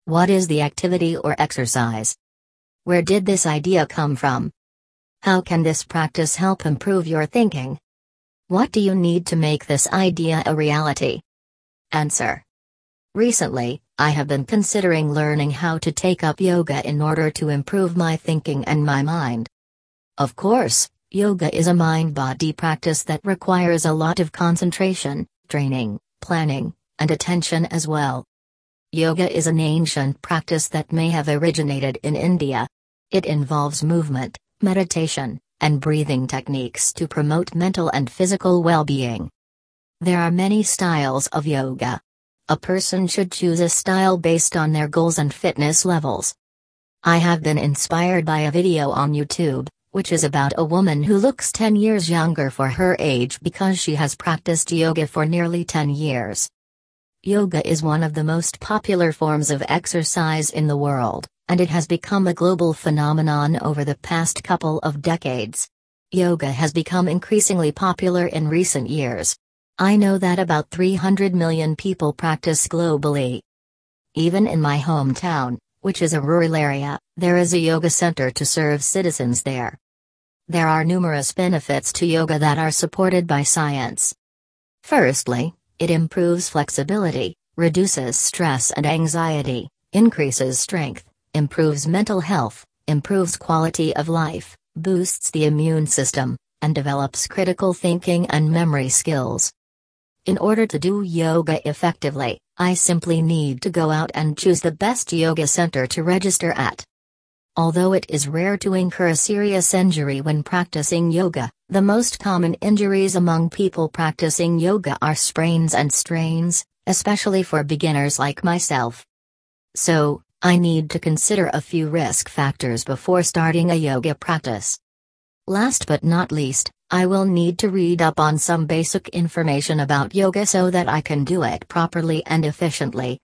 What is the activity or exercise? Where did this idea come from? How can this practice help improve your thinking? What do you need to make this idea a reality? Answer. Recently, I have been considering learning how to take up yoga in order to improve my thinking and my mind. Of course, yoga is a mind-body practice that requires a lot of concentration, training, planning, and attention as well. Yoga is an ancient practice that may have originated in India. It involves movement, meditation, and breathing techniques to promote mental and physical well-being. There are many styles of yoga. A person should choose a style based on their goals and fitness levels. I have been inspired by a video on YouTube, which is about a woman who looks 10 years younger for her age because she has practiced yoga for nearly 10 years. Yoga is one of the most popular forms of exercise in the world, and it has become a global phenomenon over the past couple of decades. Yoga has become increasingly popular in recent years. I know that about 300 million people practice globally. Even in my hometown, which is a rural area, there is a yoga center to serve citizens there. There are numerous benefits to yoga that are supported by science. Firstly, it improves flexibility, reduces stress and anxiety, increases strength, improves mental health, improves quality of life, boosts the immune system, and develops critical thinking and memory skills. In order to do yoga effectively, I simply need to go out and choose the best yoga center to register at. Although it is rare to incur a serious injury when practicing yoga, the most common injuries among people practicing yoga are sprains and strains, especially for beginners like myself. So, I need to consider a few risk factors before starting a yoga practice. Last but not least, I will need to read up on some basic information about yoga so that I can do it properly and efficiently.